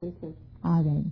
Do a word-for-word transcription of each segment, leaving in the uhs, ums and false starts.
Are they?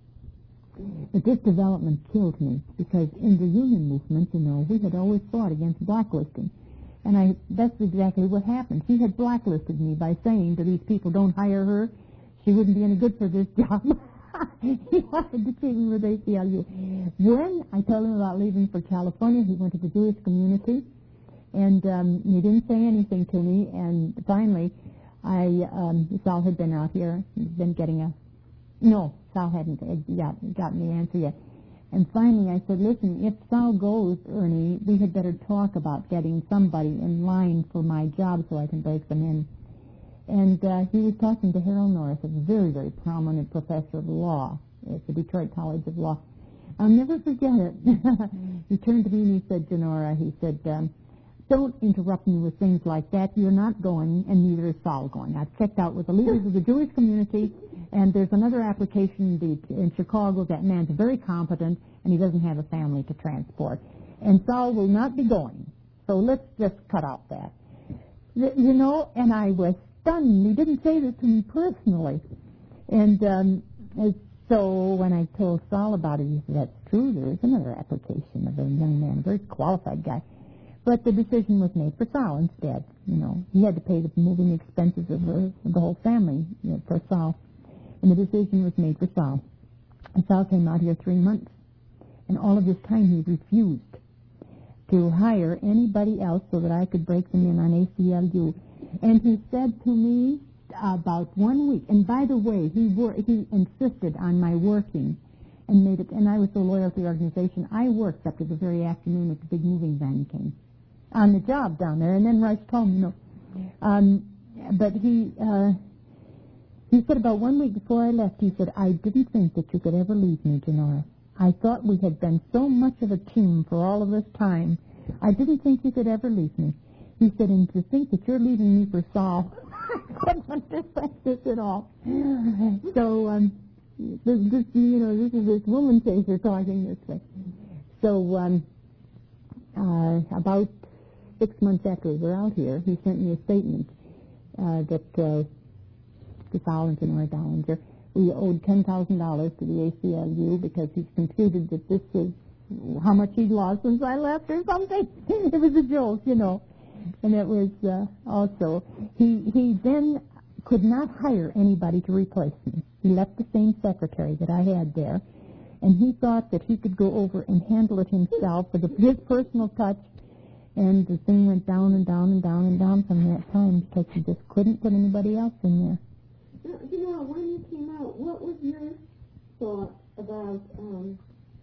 But this development killed me because in the union movement, you know, we had always fought against blacklisting. And I that's exactly what happened. She had blacklisted me by saying to these people, don't hire her. She wouldn't be any good for this job. He wanted to treat me with A C L U. When I told him about leaving for California, he went to the Jewish community, and um, he didn't say anything to me. And finally, I um, Sal had been out here. He's been getting a... No, Sal hadn't got, gotten the answer yet. And finally I said, listen, if Sal goes, Ernie, we had better talk about getting somebody in line for my job so I can break them in. And uh, he was talking to Harold Norris, a very, very prominent professor of law at the Detroit College of Law. I'll never forget it. He turned to me and he said, Janora, he said, um, don't interrupt me with things like that. You're not going, and neither is Sal going. I've checked out with the leaders of the Jewish community, and there's another application in Chicago. That man's very competent, and he doesn't have a family to transport. And Sal will not be going. So let's just cut out that. You know, and I was stunned. He didn't say this to me personally. And um, so when I told Sal about it, he said, that's true. There is another application of a young man, a very qualified guy. But the decision was made for Sal instead. You know, he had to pay the moving expenses of, her, of the whole family, you know, for Sal. And the decision was made for Sal. And Sal came out here three months. And all of this time he refused to hire anybody else so that I could break them in on A C L U. And he said to me about one week, and by the way, he wor- he insisted on my working and made it, and I was so loyal to the organization, I worked up to the very afternoon that the big moving van came on the job down there, and then Rice told me, no. Um, but he, uh, he said about one week before I left, he said, I didn't think that you could ever leave me, Janora. I thought we had been so much of a team for all of this time. I didn't think you could ever leave me. He said, and to think that you're leaving me for Saul, I couldn't understand this at all. So, um, this, this, you know, this is this woman chaser talking this way. So, um, uh, about six months after we were out here, he sent me a statement uh, that uh, to Saul and Janora Dollinger, we owed ten thousand dollars to the A C L U because he's computed that this is how much he'd lost since I left or something. It was a joke, you know. And it was uh, also, he, he then could not hire anybody to replace me. He left the same secretary that I had there, and he thought that he could go over and handle it himself with his personal touch, and the thing went down and down and down and down from that time because he just couldn't put anybody else in there. Now, you know, when you came out, what was your thought about um,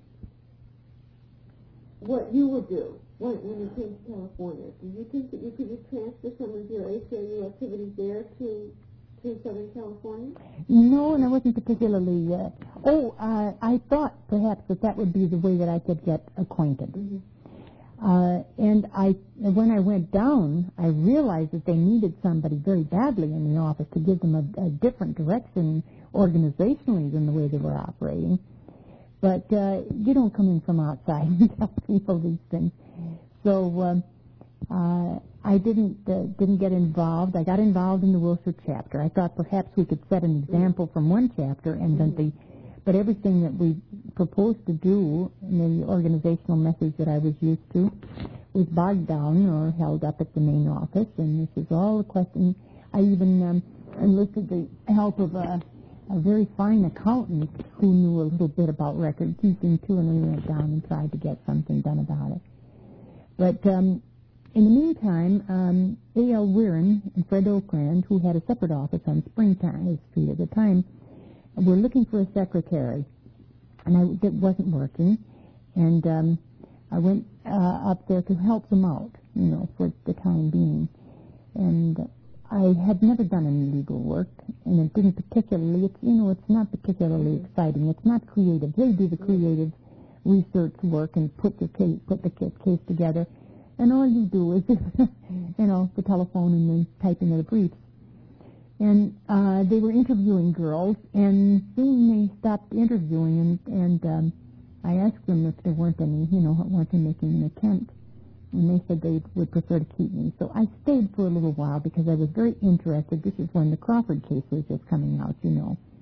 what you would do when, when you came to California? Do you think that you could just transfer some of your A C L U activities there to to Southern California? No, and I wasn't particularly... Uh, oh, uh, I thought perhaps that that would be the way that I could get acquainted. Mm-hmm. Uh, and I, when I went down, I realized that they needed somebody very badly in the office to give them a, a different direction organizationally than the way they were operating. But uh, you don't come in from outside and tell people these things. So um, uh, I didn't uh, didn't get involved. I got involved in the Wilshire chapter. I thought perhaps we could set an example from one chapter, and then the but everything that we proposed to do in the organizational methods that I was used to was bogged down or held up at the main office, and this is all a question. I even um, enlisted the help of a, a very fine accountant who knew a little bit about record keeping, too, and we went down and tried to get something done about it. But um, in the meantime, um, A L Weirin and Fred Oakland, who had a separate office on Springtime Street at the time, were looking for a secretary, and I, it wasn't working, and um, I went uh, up there to help them out, you know, for the time being. And I had never done any legal work, and it didn't particularly, it's, you know, it's not particularly exciting. It's not creative. They do the creative research work and put the case, put the case together, and all you do is, you know, the telephone and the typing of the briefs. And uh, they were interviewing girls, and soon they stopped interviewing, and, and um, I asked them if there weren't any, you know, weren't they making an attempt, and they said they would prefer to keep me. So I stayed for a little while because I was very interested. This is when the Crawford case was just coming out, you know,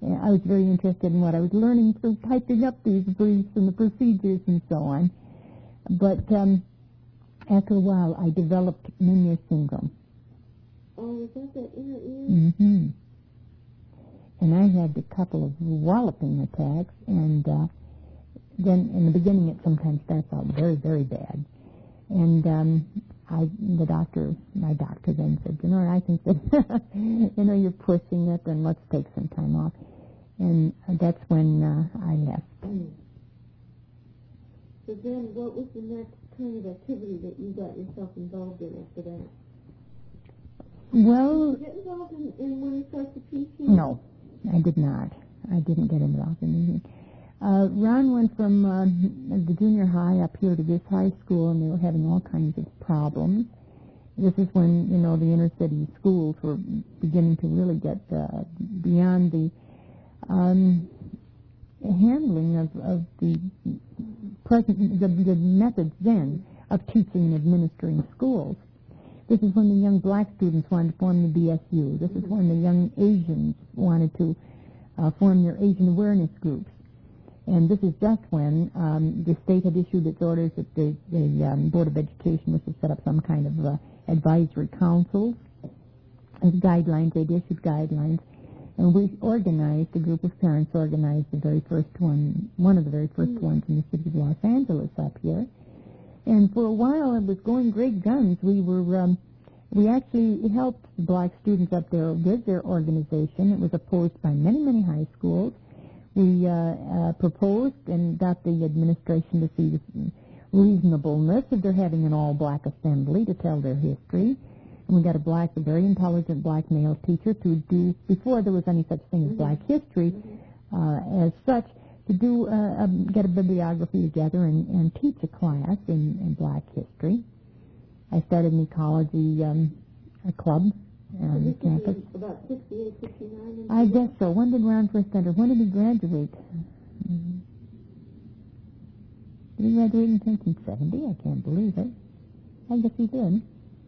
And I was very interested in what I was learning through typing up these briefs and the procedures and so on. But um, after a while, I developed Meniere's syndrome. Oh, is that that inner ear? Mm-hmm. And I had a couple of walloping attacks, and uh, then in the beginning it sometimes starts out very, very bad. And um, I, the doctor, my doctor then said, you know, I think that, you know, you're pushing it, and let's take some time off. And that's when uh, I left. So then what was the next kind of activity that you got yourself involved in after that? Well... Did you get involved in, in when you started teaching? No, I did not. I didn't get involved in anything. Uh, Ron went from uh, the junior high up here to this high school, and they were having all kinds of problems. This is when, you know, the inner city schools were beginning to really get uh, beyond the um, handling of, of the present, the, the methods then of teaching and administering schools. This is when the young black students wanted to form the B S U. This is when the young Asians wanted to uh, form their Asian awareness groups. And this is just when um, the state had issued its orders that the, the um, Board of Education was to set up some kind of uh, advisory councils as guidelines. They'd issued guidelines. And we organized, a group of parents organized the very first one, one of the very first mm. ones in the city of Los Angeles up here. And for a while it was going great guns. We were, um, we actually helped the black students up there with their organization. It was opposed by many, many high schools. We uh, uh, proposed and got the administration to see the reasonableness of their having an all-black assembly to tell their history. And we got a black, a very intelligent black male teacher to do, before there was any such thing as mm-hmm. black history, uh, as such, to do, uh, um, get a bibliography together and, and teach a class in, in black history. I started an ecology um, a club on the campus. About sixty-eight, sixty-nine? I guess so. When did Ron first enter? When did he graduate? Mm-hmm. Did he graduate in nineteen seventy? I can't believe it. I guess he did.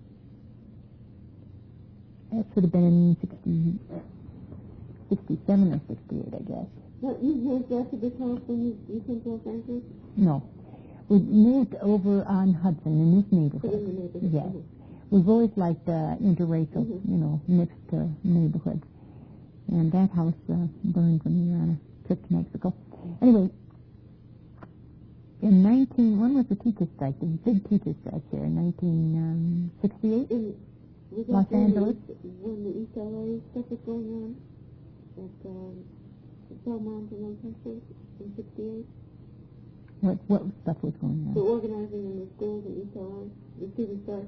That would have been in sixty, sixty-seven or sixty-eight, I guess. What, you moved after this house when you, you came to Los Angeles? No. We moved over on Hudson in this neighborhood. In the neighborhood. Yes. Mm-hmm. We've always liked uh, interracial, mm-hmm. you know, mixed uh, neighborhoods. And that house uh, burned when we were on a trip to Mexico. Anyway, in nineteen, when was the teacher strike? The big teacher strike here in nineteen sixty-eight? Um, was Los Angeles? When the East L A stuff was going on at um, Belmont and those places in sixty-eight? What, what stuff was going on? The organizing in the schools in East L A, the teacher strike.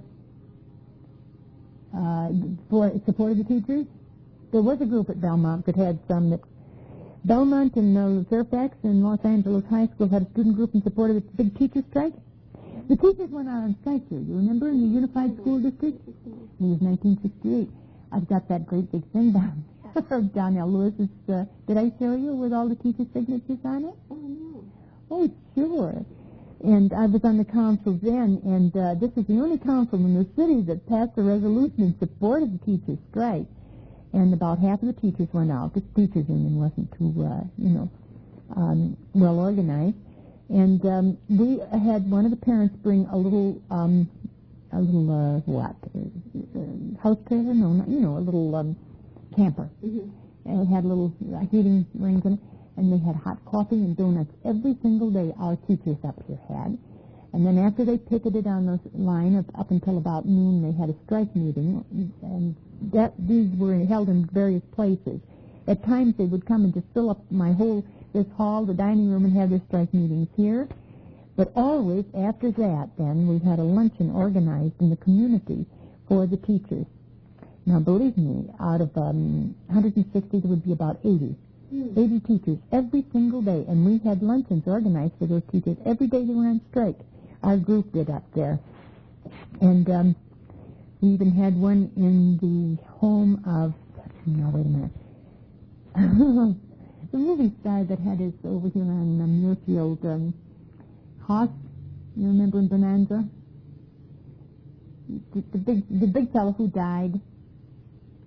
Uh, for support of the teachers? There was a group at Belmont that had some that Belmont and uh, Fairfax and Los Angeles High School had a student group in support of the big teacher strike. The teachers went out on strike here, you remember, in the Unified School District? It was nineteen sixty-eight. I've got that great big thing down there of Donnell Lewis's, uh, did I show you, with all the teacher signatures on it? Oh, no. Oh, sure. And I was on the council then, and uh, this is the only council in the city that passed a resolution in support of the teachers' strike. And about half of the teachers went out. The teachers' union wasn't too, uh, you know, um, well organized. And um, we had one of the parents bring a little, um, a little, uh, what, uh, house trailer? No, not, you know, a little um, camper. Mm-hmm. And it had little uh, heating rings in it. And they had hot coffee and donuts every single day our teachers up here had. And then after they picketed on the line up, up until about noon, they had a strike meeting, and that these were held in various places. At times they would come and just fill up my whole, this hall, the dining room, and have their strike meetings here. But always after that, then, we had a luncheon organized in the community for the teachers. Now, believe me, out of um, one hundred sixty, there would be about eighty. eighty teachers every single day, and we had luncheons organized for those teachers every day they were on strike. Our group did up there. And um, we even had one in the home of, no, wait a minute, the movie star that had his over here on um, Muirfield, um, Haas, you remember in Bonanza? The, the big the big fellow who died.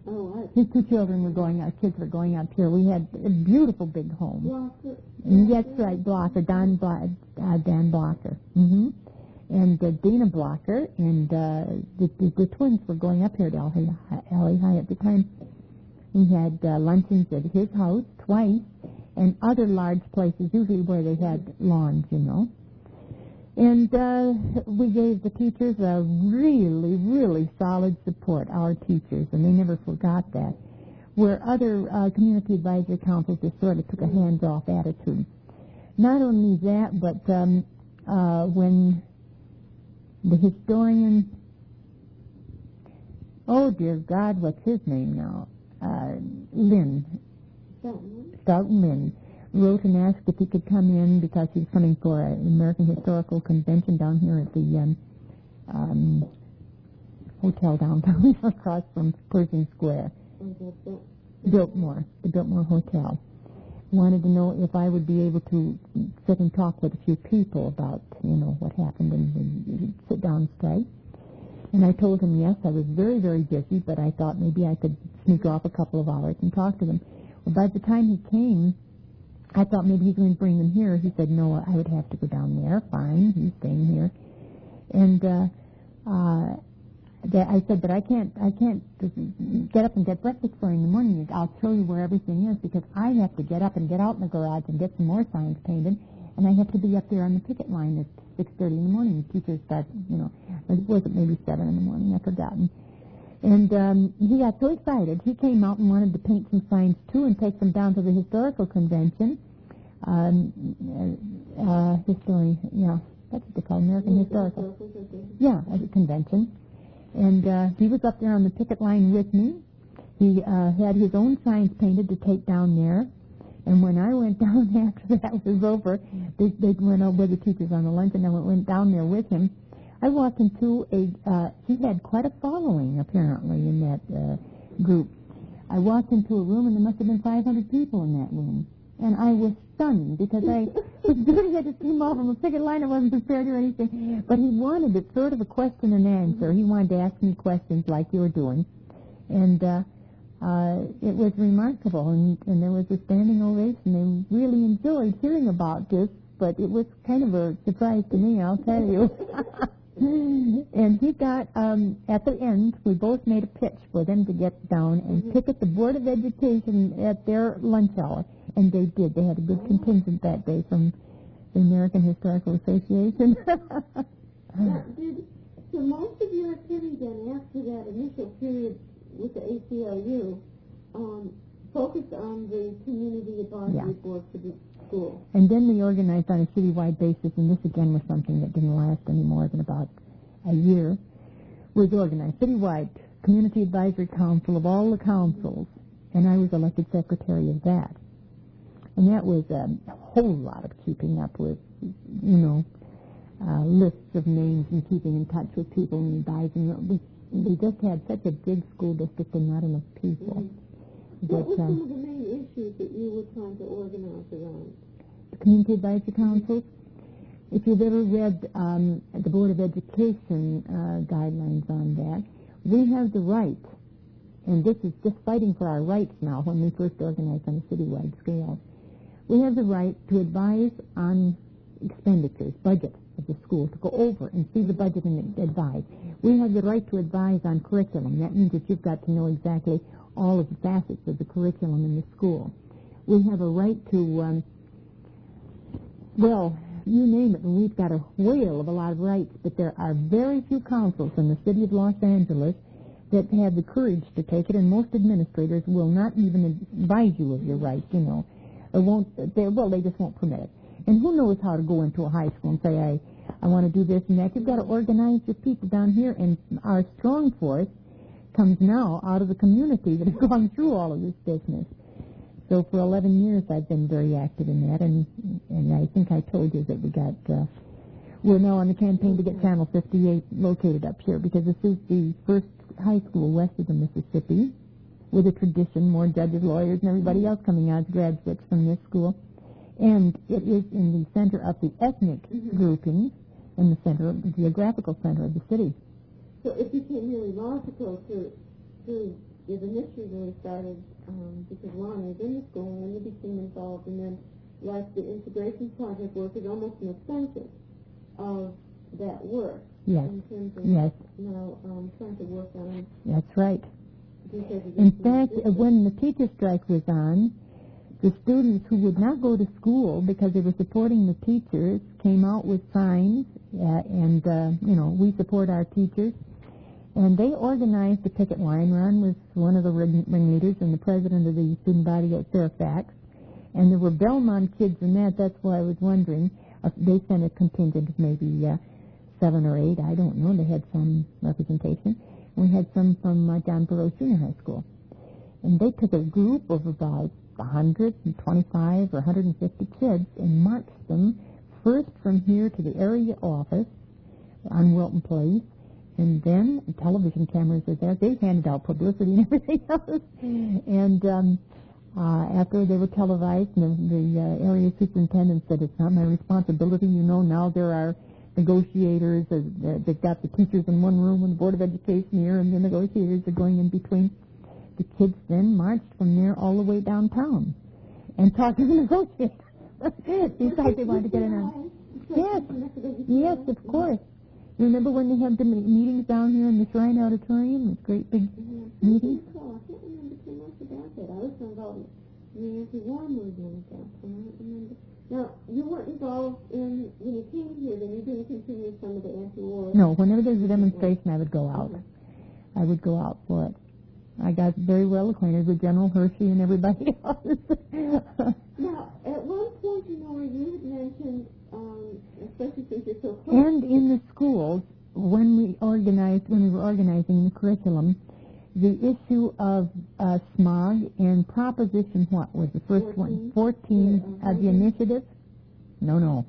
Oh, I... His two children were going out, kids were going up here. We had a beautiful big home. Blocker. And that's right, Blocker, Don Blo- uh, Dan Blocker. Mm-hmm. And uh, Dana Blocker, and uh, the, the, the twins were going up here to Alley High at the time. We had uh, luncheons at his house twice, and other large places, usually where they had lawns, you know. And uh, we gave the teachers a really, really solid support, our teachers, and they never forgot that. Where other uh, community advisory councils just sort of took a hands-off attitude. Not only that, but um, uh, when the historian, oh dear God, what's his name now? Uh, Lynn, Stoughton Lynn, wrote and asked if he could come in because he was coming for an American Historical Convention down here at the um, um, hotel downtown across from Pershing Square. Biltmore, the Biltmore Hotel. Wanted to know if I would be able to sit and talk with a few people about, you know, what happened and, and sit down straight. And I told him, yes, I was very, very busy, but I thought maybe I could sneak off a couple of hours and talk to them. Well, by the time he came, I thought maybe he's going to bring them here. He said, no, I would have to go down there. Fine, he's staying here. And uh, uh, that I said, but I can't, I can't get up and get breakfast for you in the morning. I'll show you where everything is because I have to get up and get out in the garage and get some more signs painted, and I have to be up there on the picket line at six thirty in the morning. Teachers start, you know, it wasn't maybe seven in the morning. I've forgotten. And um, he got so excited, he came out and wanted to paint some signs too and take them down to the historical convention. Um, uh, historian, yeah, that's what they call American Historical. Yeah, as a convention. And uh, he was up there on the picket line with me. He uh, had his own signs painted to take down there. And when I went down after that was over, they, they went over with the teachers on the lunch, and I went, went down there with him. I walked into a, uh, he had quite a following, apparently, in that uh, group. I walked into a room, and there must have been five hundred people in that room. And I was stunned because I was doing it just came off from a picket line. I wasn't prepared or anything. But he wanted it sort of a question and answer. He wanted to ask me questions like you were doing. And uh, uh, it was remarkable. And, and there was a standing ovation. They really enjoyed hearing about this, but it was kind of a surprise to me, I'll tell you. And he got, um, at the end, we both made a pitch for them to get down and picket the Board of Education at their lunch hour. And they did. They had a good contingent that day from the American Historical Association. Now, did, so most of your activity then after that initial period with the A C L U um, focused on the community advisory Yeah. board for the school. And then we organized on a citywide basis, and this again was something that didn't last any more than about a year. Was organized citywide community advisory council of all the councils, and I was elected secretary of that. And that was a whole lot of keeping up with, you know, uh, lists of names and keeping in touch with people and advising. We, we just had such a big school district and not enough people. Mm-hmm. What were some of the main issues that you were trying to organize around? The community advisory councils. If you've ever read um, the Board of Education uh, guidelines on that, we have the right, and this is just fighting for our rights now when we first organized on a citywide scale. We have the right to advise on expenditures, budget of the school, to go over and see the budget and advise. We have the right to advise on curriculum. That means that you've got to know exactly all of the facets of the curriculum in the school. We have a right to, um, well, you name it, and we've got a whale of a lot of rights, but there are very few councils in the city of Los Angeles that have the courage to take it, and most administrators will not even advise you of your rights, you know. Or won't, they, well, they just won't permit it. And who knows how to go into a high school and say, I, I want to do this and that. You've got to organize your people down here, and our strong force comes now out of the community that has gone through all of this business. So for eleven years, I've been very active in that, and and I think I told you that we got, uh, we're now on the campaign to get Channel fifty-eight located up here, because this is the first high school west of the Mississippi, with a tradition, more judges, lawyers, and everybody else coming out as graduates from this school. And it is in the center of the ethnic mm-hmm. grouping, in the center, the geographical center of the city. So it became really logical to to it initially really started um, because Ron was in the school and then you became involved, and then like the integration project work is almost an extension of that work. Yes. In terms of yes. now um, trying to work on. That's right. In fact, when the teacher strike was on, the students who would not go to school because they were supporting the teachers came out with signs, uh, and, uh, you know, we support our teachers. And they organized a picket line. Ron was one of the ring- ringleaders and the president of the student body at Fairfax. And there were Belmont kids in that. That's why I was wondering. Uh, they sent a contingent of maybe uh, seven or eight. I don't know. They had some representation. We had some from uh, John Burroughs Junior High School. And they took a group of about one hundred twenty-five or one hundred fifty kids and marched them first from here to the area office on Wilton Place. And then television cameras were there. They handed out publicity and everything else. And um, uh, after they were televised, and the, the uh, area superintendent said, it's not my responsibility. You know, now there are negotiators. Uh, they've got the teachers in one room and the Board of Education here, and the negotiators are going in between. The kids then marched from there all the way downtown and talked to the negotiators. Besides, they wanted to get in on. Yes, yes, of course. Remember when they had the meetings down here in the Shrine Auditorium, those great big mm-hmm. meetings? I can't remember too much about that. I was involved in the anti-war movement at that time. I don't remember. Now, you weren't involved in, when you came here, then you didn't continue some of the anti-war? No, whenever there was a demonstration, I would go out. Mm-hmm. I would go out for it. I got very well acquainted with General Hershey and everybody else. Now, at one point, you know, you had mentioned, um, especially since you're so close. And in the schools, when we organized, when we were organizing the curriculum, the issue of uh, smog and Proposition, what was the first fourteen. one? fourteen yeah, of the initiative? No, no.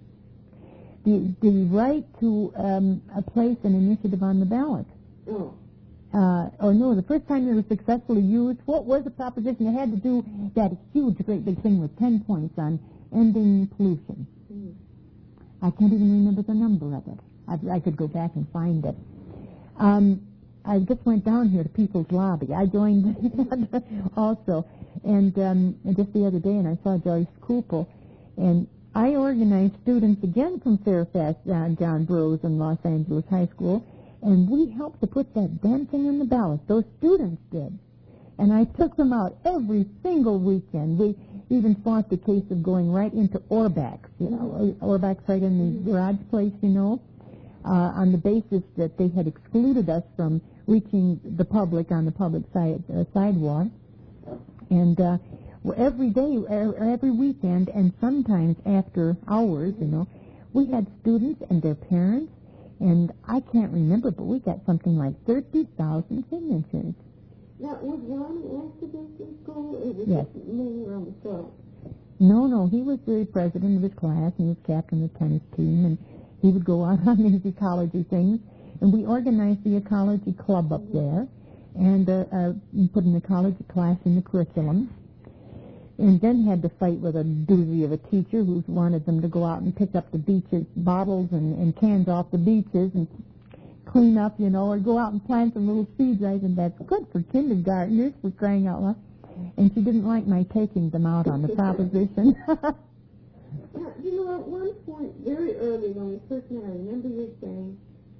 The the right to um, uh, place an initiative on the ballot. Oh. Uh, oh no, the first time it was successfully used, what was the proposition? It had to do that huge, great big thing with ten points on ending pollution. Mm. I can't even remember the number of it. I, I could go back and find it. Um, I just went down here to People's Lobby. I joined also. And um, just the other day, and I saw Joyce Kupel, and I organized students again from Fairfax, uh, John Burroughs, and Los Angeles High School, and we helped to put that damn thing on the ballot. Those students did. And I took them out every single weekend. We even fought the case of going right into Orbax, you know, Orbax right in the garage place, you know, uh, on the basis that they had excluded us from reaching the public on the public side, uh, sidewalk. And uh, every day, every weekend, and sometimes after hours, you know, we had students and their parents. And I can't remember, but we got something like thirty thousand signatures. Now, was Ron an activist in school, or was yes. he moving around the club? No, no, he was the president of his class, and he was captain of the tennis team, and he would go out on these ecology things. And we organized the ecology club up mm-hmm. there, and uh, uh, put an ecology class in the curriculum. And then had to fight with a doozy of a teacher who wanted them to go out and pick up the beaches, bottles and, and cans off the beaches and clean up, you know, or go out and plant some little seeds. I said, that's good for kindergartners, for crying out loud. And she didn't like my taking them out on the proposition. Now, you know, at one point, very early when we first met, I remember you saying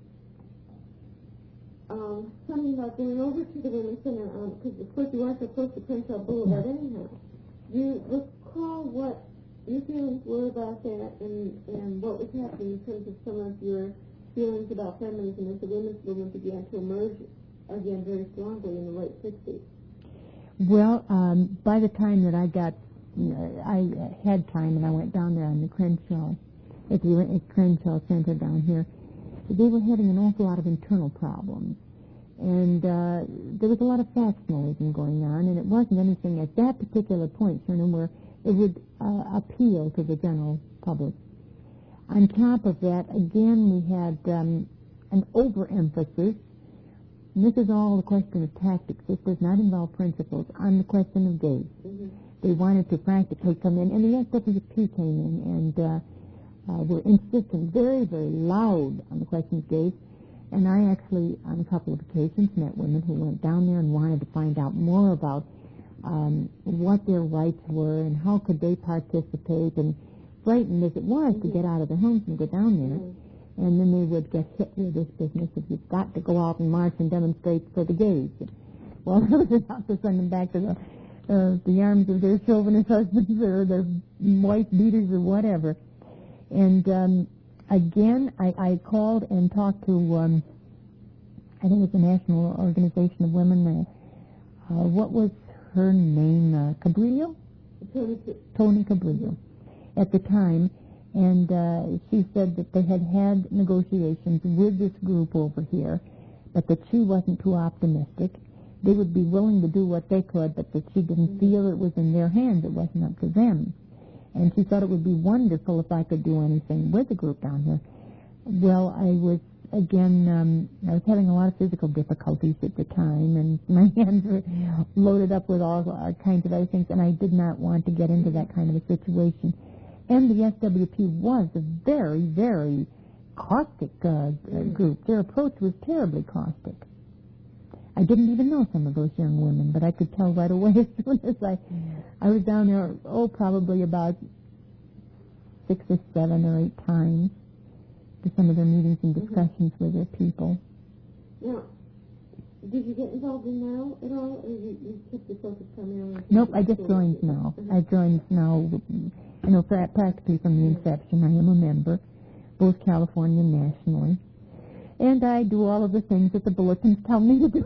um, something about going over to the Women's Center, because um, of course you weren't so close to Crenshaw Boulevard yeah. anyhow. Do you recall what your feelings were about that and, and what was happening in terms of some of your feelings about feminism as the women's movement began to emerge again very strongly in the late sixties? Well, um, by the time that I got, you know, I had time and I went down there on the Crenshaw, at the at Crenshaw Center down here, they were having an awful lot of internal problems. And uh, there was a lot of factionalism going on, and it wasn't anything at that particular point, Sherman, where it would uh, appeal to the general public. On top of that, again, we had um, an overemphasis, and this is all a question of tactics. This does not involve principles, on the question of gays. Mm-hmm. They wanted to practically come in, and the S W P came in and uh, uh, were insistent, very, very loud on the question of gays. And I actually, on a couple of occasions, met women who went down there and wanted to find out more about um, what their rights were and how could they participate, and frightened as it was mm-hmm. to get out of their homes and go down there. Mm-hmm. And then they would get hit with this business of you've got to go out and march and demonstrate for the gays. Well, I was about to send them back to the, uh, the arms of their chauvinist husbands or their wife beaters or whatever. And um, again, I, I called and talked to, um, I think it's the National Organization of Women. Uh, uh, what was her name? Uh, Cabrillo? Tony, Tony Cabrillo at the time. And uh, she said that they had had negotiations with this group over here, but that she wasn't too optimistic. They would be willing to do what they could, but that she didn't mm-hmm. feel it was in their hands. It wasn't up to them. And she thought it would be wonderful if I could do anything with the group down here. Well, I was, again, um, I was having a lot of physical difficulties at the time, and my hands were loaded up with all kinds of other things, and I did not want to get into that kind of a situation. And the S W P was a very, very caustic uh, mm. group. Their approach was terribly caustic. I didn't even know some of those young women, but I could tell right away as soon as I, I was down there, oh, probably about six or seven or eight times to some of their meetings and discussions mm-hmm. with their people. Now, did you get involved in now at all, or you, you kept your focus primarily on... Nope, I just joined now. Mm-hmm. I joined now, you know, practically from the inception. I am a member, both California and nationally. And I do all of the things that the bulletins tell me to do.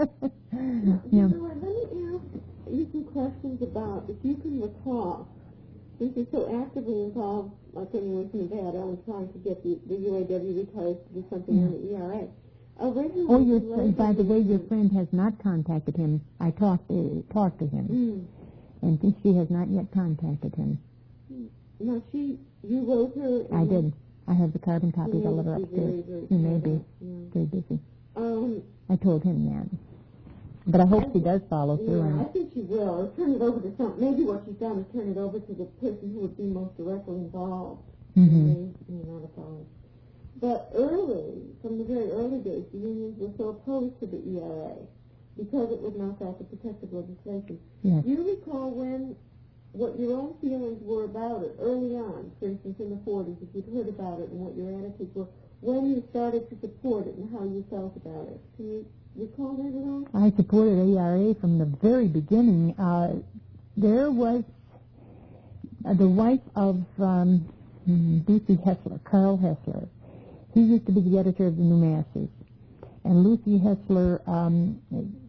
Yeah. So let me ask you some questions about, if you can recall, since you're so actively involved, like anyone from Nevada, in trying to get the, the U A W retirees to do something yeah. on the E R A. Originally, oh, your, by the way, your friend has not contacted him. I talked, uh, talked to him, mm. and she has not yet contacted him. Now, she, you wrote her... I did. I have the carbon copies all over upstairs. He may be yeah. very busy. Um, I told him that. But I hope I she does follow through. Yeah, I think she will. Or turn it over to some... Maybe what she's done is turn it over to the person who would be most directly involved. Mm-hmm. In the, in the but early, from the very early days, the unions were so opposed to the E R A because it was not that the protective legislation. Yes. Do you recall when... what your own feelings were about it early on, for instance, in the forties, if you'd heard about it and what your attitudes were, when you started to support it and how you felt about it? Can you recall that at all? I supported A R A from the very beginning. Uh, there was uh, the wife of um, Lucy Hessler, Carl Hessler. He used to be the editor of the New Masses. And Lucy Hessler, um,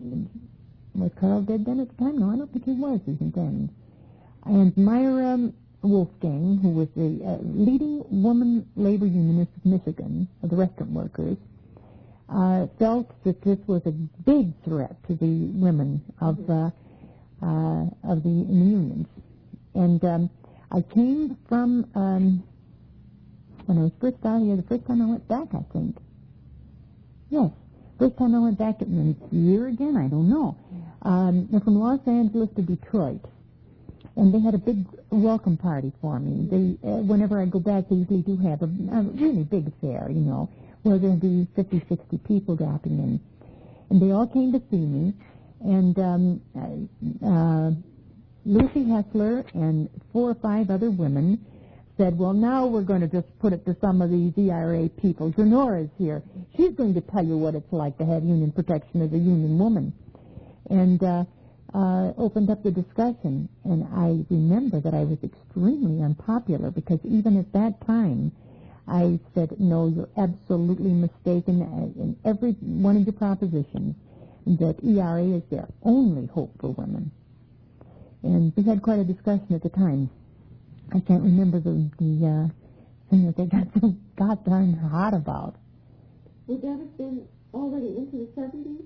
was Carl dead then at the time? No, I don't think he was even then. And Myra Wolfgang, who was the uh, leading woman labor unionist of Michigan, of the restaurant workers, uh, felt that this was a big threat to the women of mm-hmm. uh, uh, of the, in the unions. And um, I came from, um, when I was first out here, the first time I went back, I think. Yes, first time I went back, in a year again, I don't know. Um, from Los Angeles to Detroit. And they had a big welcome party for me. They, uh, whenever I go back, they usually do have a, a really big affair, you know, where there'll be fifty, sixty people dropping in. And they all came to see me. And um, uh, Lucy Hessler and four or five other women said, well, now we're going to just put it to some of these E R A people. Genora's here. She's going to tell you what it's like to have union protection as a union woman. And... Uh, Uh, opened up the discussion, and I remember that I was extremely unpopular because even at that time I said, no, you're absolutely mistaken in every one of your propositions, that E R A is their only hope for women. And we had quite a discussion at the time. I can't remember the, the uh, thing that they got so goddamn hot about. Would that have been already into the seventies?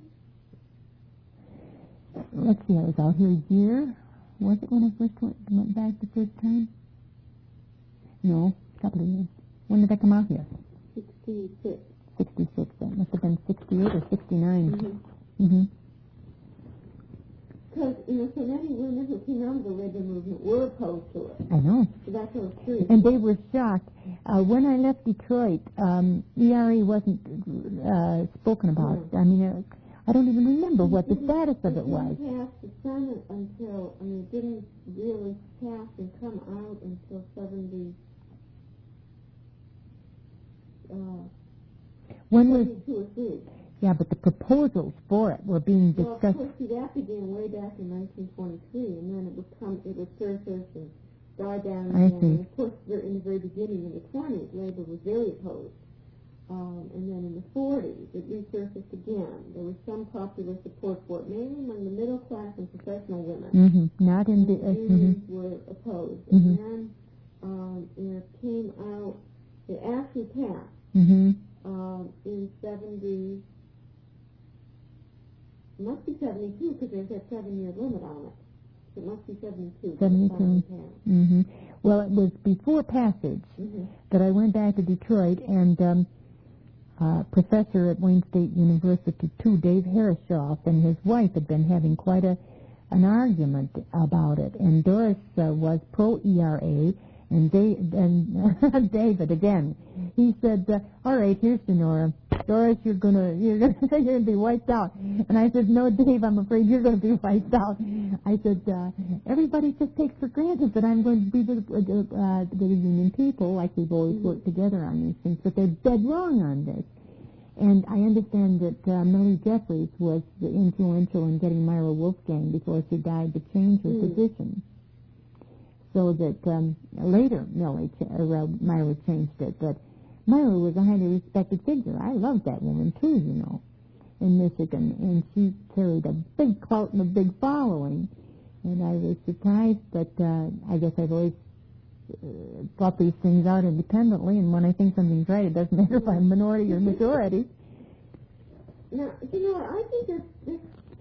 Let's see, I was out here a year. Was it when I first went, went back the first time? No, a couple of years. When did I come out here? sixty-six. sixty-six. That must have been sixty-eight or sixty-nine. Mm-hmm. Mm-hmm. Because, you know, so many women who came out of the labor movement were opposed to it. I know. So that's what I was curious. And they were shocked. Uh, when I left Detroit, um, E R A wasn't uh, spoken about. Hmm. I mean, uh, I don't even remember what the status of it was. It didn't pass the Senate until, I mean, it didn't really pass and come out until seventy, uh, When was, seventy-two or three. yeah, but the proposals for it were being Well, of discussed. course, see, that began way back in nineteen twenty-three, and then it would come, it would surface and die down I again. see. And of course, there- in the very beginning, in the twenties, Labor was very opposed. Um, and then in the forties, it resurfaced again. There was some popular support for it, mainly among the middle class and professional women. Mm-hmm. Not in the... And Uh, unions mm-hmm. were opposed. Mhm. And then um, it came out, it actually passed Mm-hmm. um, in seventy, it must be seventy-two because there's that seven-year limit on it. So it must be seventy-two. seventy-two. Mm-hmm. Well, it was before passage Mm-hmm. that I went back to Detroit, and um, uh, professor at Wayne State University, too, Dave Harrishoff, and his wife had been having quite a an argument about it. And Doris uh, was pro-E R A, and, they, and David, again, he said, uh, all right, here's Sonora. Doris, you're gonna you're gonna you're gonna be wiped out. And I said, no, Dave, I'm afraid you're gonna be wiped out. I said, uh, everybody just takes for granted that I'm going to be with uh, uh, the union people, like we've always Mm-hmm. worked together on these things, but they're dead wrong on this. And I understand that uh, Millie Jeffries was influential in getting Myra Wolfgang before she died to change her Mm. position. So that um, later Millie ch- or, uh, Myra changed it, but Myra was a highly respected figure. I loved that woman too, you know, in Michigan, and she carried a big clout and a big following. And I was surprised, but uh, I guess I've always uh, thought these things out independently, and when I think something's right, it doesn't matter if I'm minority or majority. Now, you know, I think this, this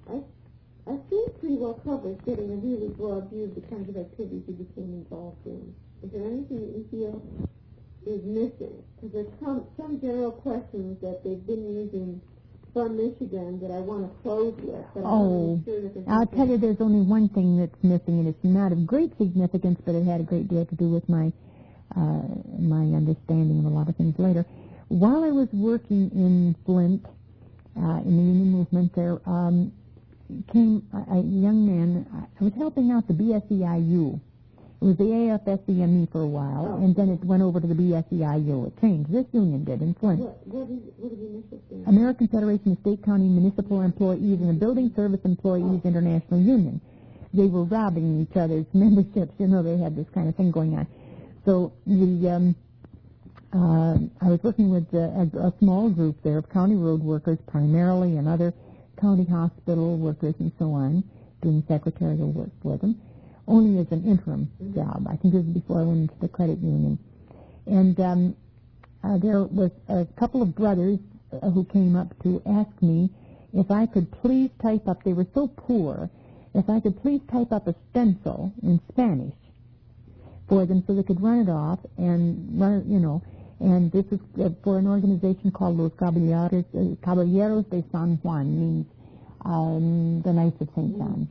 I, I think pretty well covers getting a really broad view of the kinds of activities you became involved in. Is there anything that you feel is missing? Because there's some, some general questions that they've been using from Michigan that I want to close with. But Oh, I'm sure that there's I'll tell you, there's only one thing that's missing, and it's not of great significance, but it had a great deal to do with my uh, my understanding of a lot of things later. While I was working in Flint, uh, in the union movement, there um, came a, a young man. I was helping out the B S E I U. It was the A F S C M E for a while, Oh. and then it went over to the B S E I U. It changed. This union did in Flint. What, what, is, what did you miss it there? American Federation of State, County, Municipal Employees and the Building Service Employees International Union. They were robbing each other's memberships. You know, they had this kind of thing going on. So the um, uh, I was working with uh, a, a small group there of county road workers primarily, and other county hospital workers and so on, doing secretarial work for them, only as an interim Mm-hmm. job. I think it was before I went into the credit union. And um, uh, there was a couple of brothers uh, who came up to ask me if I could please type up, they were so poor, if I could please type up a stencil in Spanish for them so they could run it off and run it, you know. And this is uh, for an organization called Los Caballeros, uh, Caballeros de San Juan, means um, the Knights of Saint John.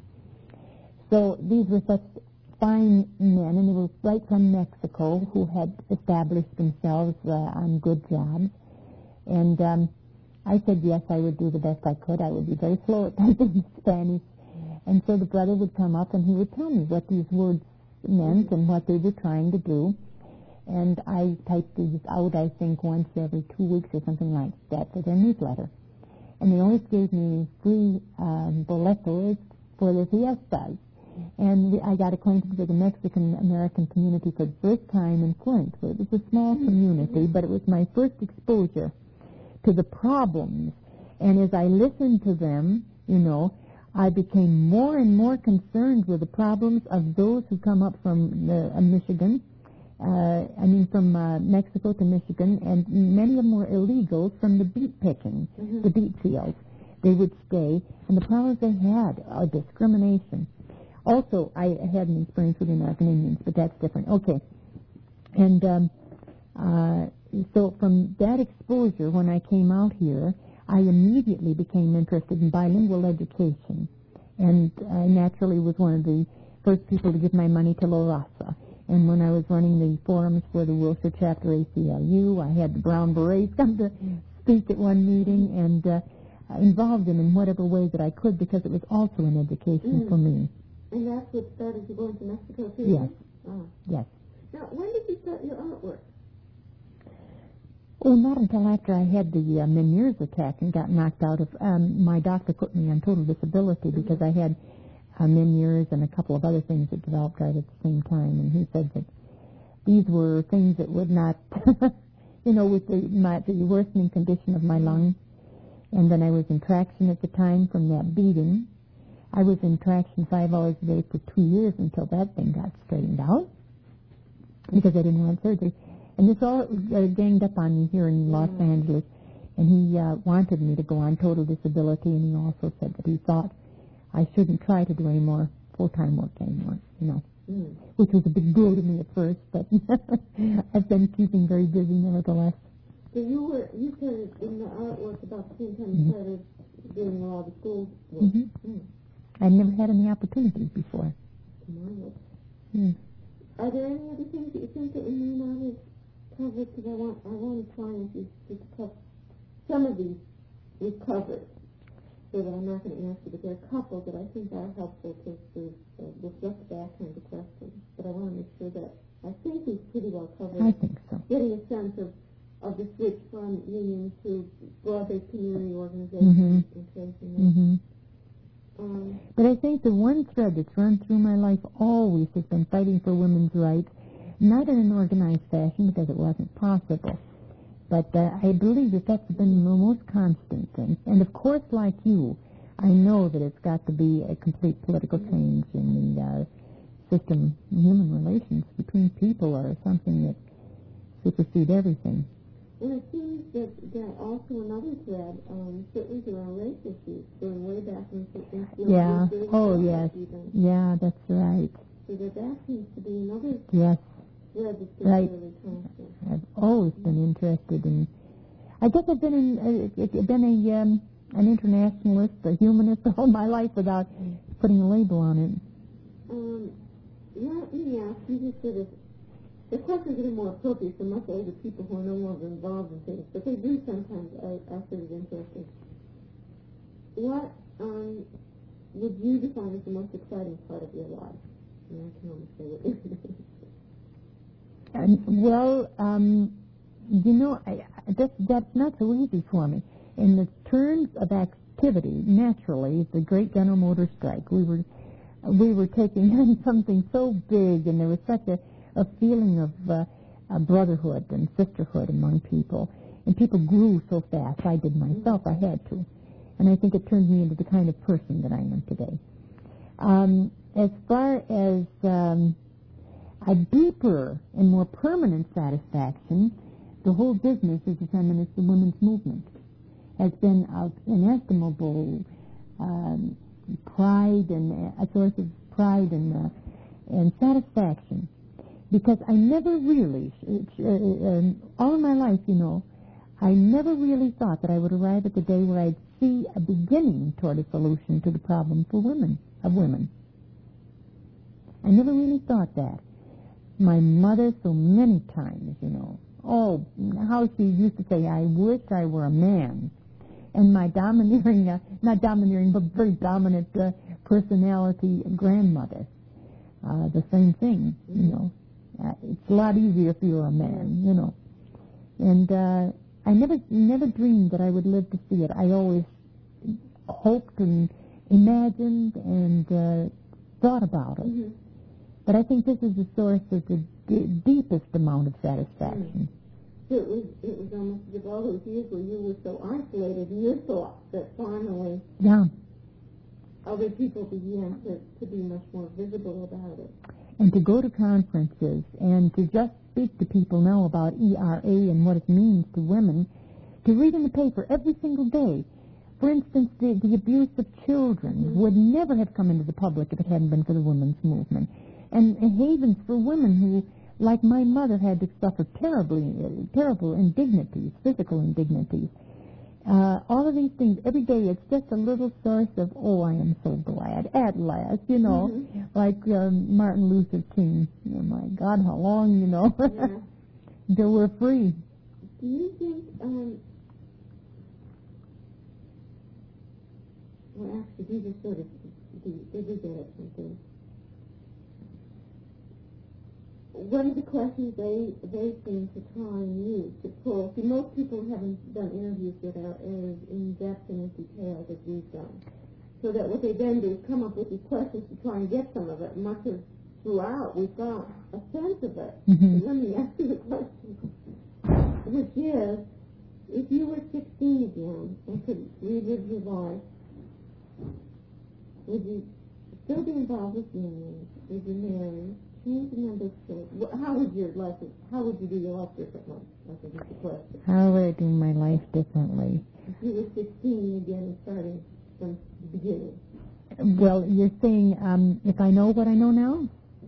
So these were such fine men, and they were right from Mexico, who had established themselves uh, on good jobs. And um, I said, yes, I would do the best I could. I would be very slow at typing Spanish. And so the brother would come up, and he would tell me what these words meant and what they were trying to do. And I typed these out, I think, once every two weeks or something like that for their newsletter. And they always gave me free um, boletos for their fiestas. And we, I got acquainted with the Mexican-American community for the first time in Flint. It was a small community, but it was my first exposure to the problems. And as I listened to them, you know, I became more and more concerned with the problems of those who come up from the, uh, Michigan, uh, I mean from uh, Mexico to Michigan, and many of them were illegals from the beet picking, Mm-hmm. the beet fields. They would stay, and the problems they had are discrimination. Also, I had an experience with the American Indians, but that's different. Okay. And um, uh, so from that exposure, when I came out here, I immediately became interested in bilingual education. And I naturally was one of the first people to give my money to La Raza. And when I was running the forums for the Wilshire Chapter A C L U, I had the Brown Berets come to speak at one meeting, and uh, I involved them in whatever way that I could, because it was also an education mm. for me. And that's what started you going to Mexico, too? Yes. Oh. Yes. Now, when did you start your artwork? Oh, not until after I had the uh, Meniere's attack and got knocked out of... Um, my doctor put me on total disability mm-hmm. because I had uh, Meniere's and a couple of other things that developed right at the same time. And he said that these were things that would not... you know, with the, my, the worsening condition of my lungs. And then I was in traction at the time from that beating. I was in traction five hours a day for two years until that thing got straightened out, because I didn't want surgery. And this all uh, ganged up on me here in Los mm. Angeles. And he uh, wanted me to go on total disability, and he also said that he thought I shouldn't try to do any more full-time work anymore, you know, mm. which was a big blow to me at first, but I've been keeping very busy nevertheless. So you were, you started in the artwork about the same time you mm-hmm. started doing all the school work. Mm-hmm. Mm. I'd never had any opportunities before. Mm. Are there any other things that you think that we may not have covered? Because I want, I want to try and just cover some of these we've covered, so that I'm not going to answer, but there are a couple that I think are helpful to, to uh, reflect back on the questions. But I want to make sure that I think we've pretty well covered. I think so. Getting a sense of, of the switch from unions to broad-based community organizations mm-hmm. and tracing mm-hmm. um, But I think the one thread that's run through my life always has been fighting for women's rights, not in an organized fashion because it wasn't possible. But uh, I believe that that's been the most constant thing. And of course, like you, I know that it's got to be a complete political change in the uh, system. Human relations between people are something that supersede everything. And it seems that, that also another thread, um, certainly around race issues, going way back in the Yeah. Oh, yes. Even. Yeah, that's right. So that that seems to be another yes. thread that's right. really constant. I've always been interested in... I guess I've been, in, uh, been a, um, an internationalist, a humanist all my life without putting a label on it. Um, let me ask you just sort of... The questions are more appropriate for much older people who are no longer involved in things, but they do sometimes are, are sort of interesting. What um, would you define as the most exciting part of your life? And I can only say what it is. Um, well, um, you know, I, that's, that's not so easy for me. In the terms of activity, naturally, the great General Motors strike, we were we were taking on something so big, and there was such a a feeling of uh, a brotherhood and sisterhood among people. And people grew so fast. I did myself. I had to. And I think it turned me into the kind of person that I am today. Um, as far as um, a deeper and more permanent satisfaction, the whole business of the feminist and women's movement has been of inestimable um, pride and a source of pride and, uh, and satisfaction. Because I never really, uh, uh, all of my life, you know, I never really thought that I would arrive at the day where I'd see a beginning toward a solution to the problem for women, of women. I never really thought that. My mother, so many times, you know, oh, how she used to say, I wish I were a man. And my domineering, uh, not domineering, but very dominant uh, personality grandmother, uh, the same thing, you know. Uh, it's a lot easier if you're a man, you know. And uh, I never never dreamed that I would live to see it. I always hoped and imagined and uh, thought about it. Mm-hmm. But I think this is the source of the d- deepest amount of satisfaction. Mm-hmm. It was it was almost as if all those years where you were so isolated in your thoughts that finally yeah. other people began to, to be much more visible about it. And to go to conferences and to just speak to people now about E R A and what it means to women, to read in the paper every single day. For instance, the, the abuse of children mm-hmm. would never have come into the public if it hadn't been for the women's movement. And, and havens for women who, like my mother, had to suffer terribly, uh, terrible indignities, physical indignities. Uh, all of these things, every day it's just a little source of, oh, I am so glad, at last, you know, mm-hmm. like um, Martin Luther King. Oh, my God, how long, you know, yeah. until we're free. Do you think, um, well, actually, these are sort of, they do get at something. One of the questions they they seem to try and use to pull, see, most people haven't done interviews that are as in-depth and as detailed as we've done. So that what they then do is come up with these questions to try and get some of it. Much of throughout, we've got a sense of it. Mm-hmm. So let me ask you the question, which is, if you were sixteen again and could relive your life, would you still be involved with unions? Would you marry? Change the number of children? How would your life? How would you do your life differently? I think is the question. How would I do my life differently? If you were sixteen again and starting from the beginning. Well, you're saying um, if I know what I know now,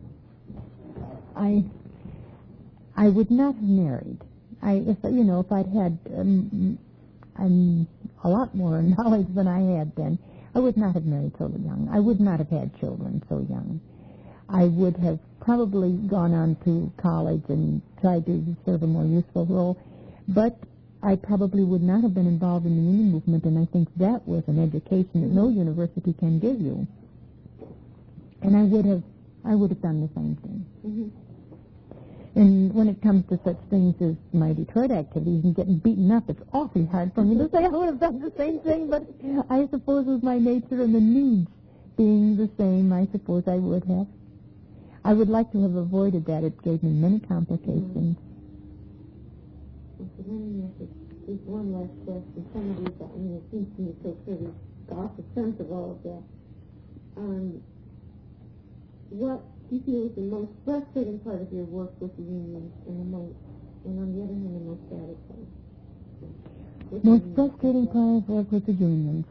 I I would not have married. I if you know if I'd had um, um, a lot more knowledge than I had then, I would not have married so young. I would not have had children so young. I would have probably gone on to college and tried to serve a more useful role, but I probably would not have been involved in the union movement, and I think that was an education that no university can give you. And I would have, I would have done the same thing. Mm-hmm. And when it comes to such things as my Detroit activities and getting beaten up, it's awfully hard for me to say I would have done the same thing, but I suppose with my nature and the needs being the same, I suppose I would have. I would like to have avoided that. It gave me many complications. Okay, let me ask you just one last question. Some of these, I mean, it seems to me so clear. We've got the sense of all of that. Um, what do you feel is the most frustrating part of your work with the unions, and the most, and on the other hand, the most satisfying? Most frustrating part of work with the unions.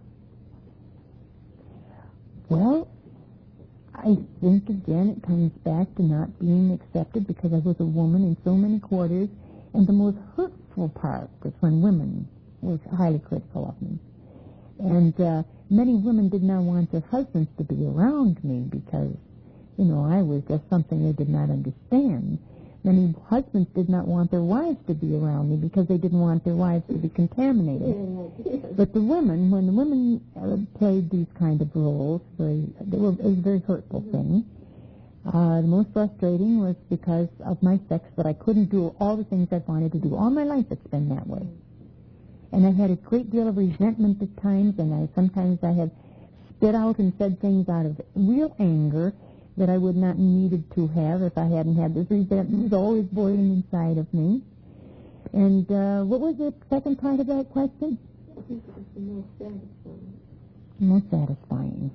Well, I think, again, it comes back to not being accepted because I was a woman in so many quarters, and the most hurtful part was when women were highly critical of me. And uh, many women did not want their husbands to be around me because, you know, I was just something they did not understand. Many husbands did not want their wives to be around me because they didn't want their wives to be contaminated. But the women, when the women uh, played these kind of roles, very, they were, it was a very hurtful mm-hmm. thing. Uh, the most frustrating was because of my sex that I couldn't do all the things I wanted to do. All my life it's been that way. And I had a great deal of resentment at times, and I sometimes I have spit out and said things out of real anger that I would not needed to have if I hadn't had this resentment. It was always boiling inside of me. And uh, what was the second part of that question? I think it was the most satisfying. Most satisfying.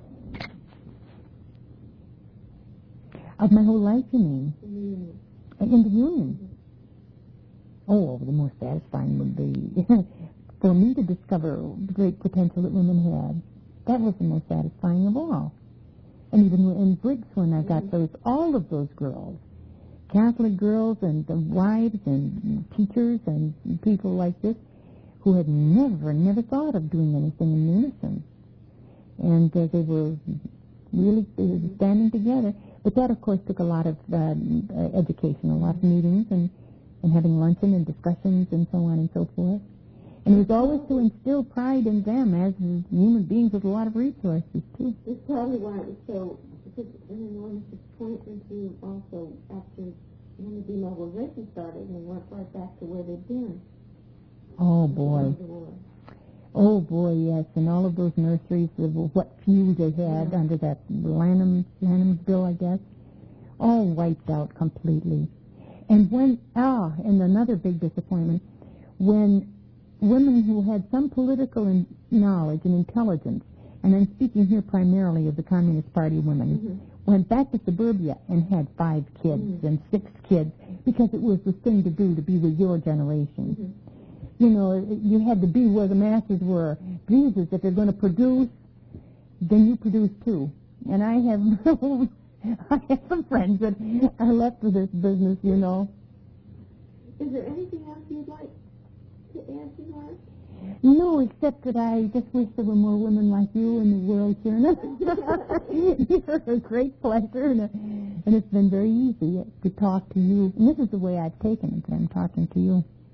Of my whole life, you mean? In the union. In the union? Mm-hmm. Oh, the most satisfying would be for me to discover the great potential that women had. That was the most satisfying of all. And even in Briggs, when I got those, all of those girls, Catholic girls and the wives and teachers and people like this, who had never, never thought of doing anything in unison. And uh, they were really they were standing together. But that, of course, took a lot of uh, education, a lot of meetings and, and having luncheon and discussions and so on and so forth. And it was always to instill pride in them as human beings with a lot of resources, too. It's probably why it was so such an enormous disappointment to you also after when the demobilization started and went right back to where they'd been. Oh, boy. Oh, boy, yes. And all of those nurseries, of what few they had yeah. under that Lanham, Lanham's bill, I guess, all wiped out completely. And when, ah, and another big disappointment, when women who had some political in knowledge and intelligence, and I'm speaking here primarily of the Communist Party women, mm-hmm. went back to suburbia and had five kids mm-hmm. and six kids because it was the thing to do to be with your generation. Mm-hmm. You know, you had to be where the masses were. Jesus, if you're going to produce, then you produce too. And I have, I have some friends that are left with this business, you know. Is there anything else you'd like to add to that? No, except that I just wish there were more women like you in the world, Sharon. You're a great pleasure, and, a, and it's been very easy to talk to you. And this is the way I've taken it, that I'm talking to you.